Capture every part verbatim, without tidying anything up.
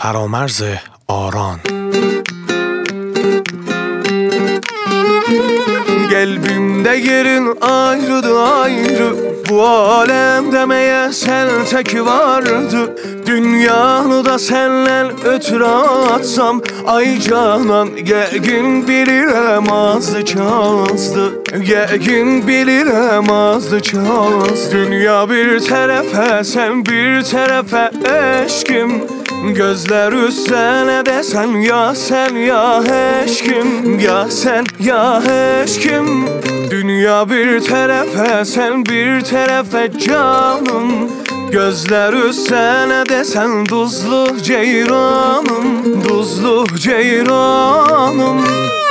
فرامرز آران. Kalbimde yerin ayrıdı ayrı, bu alemde meğer sen tek vardı. Dünyanı da senle ötürü atsam, ay canan gelgin bilirem azdı çazdı. Gelgin bilirem azdı çazdı. Dünya bir terefe, sen bir terefe eşkim. Gözler üstüne desen ya sen ya eşkim. Ya sen ya eşkim. Dünya bir terefe, sen bir terefe canım. Gözler üstüne desen tuzlu ceyranım. Tuzlu ceyranım.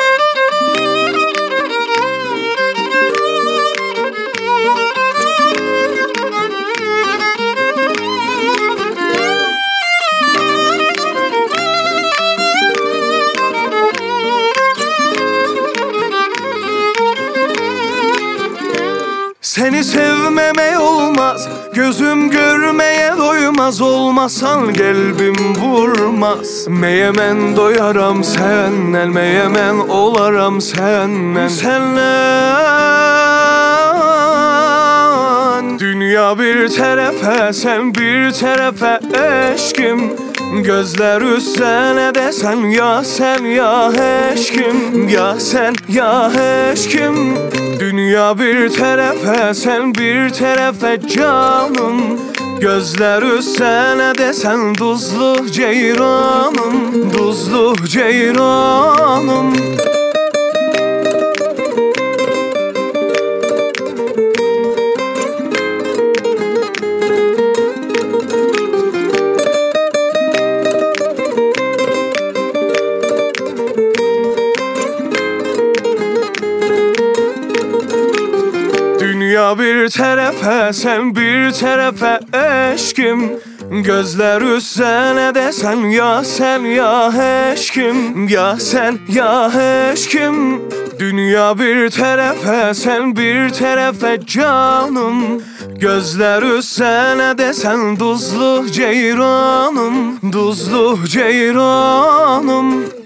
Seni sevmeme olmaz, gözüm görmeye doymaz. Olmasan kalbim vurmaz. Meyemen doyaram senden, meyemen olaram senden. Senden. Dünya bir terefe, sen bir terefe eşkim. Gözler üstüne desen ya sen ya eşkim. Ya sen ya eşkim. Dünya bir terefe, sen bir terefe canım. Gözler üstüne desen tuzlu ceyranım. Tuzlu ceyranım. Dünya bir terefe, sen bir terefe eşkim. Gözler üstüne desen ya sen ya eşkim. Ya sen ya eşkim. Dünya bir terefe, sen bir terefe canım. Gözler üstüne desen tuzlu ceyranım. Tuzlu ceyranım.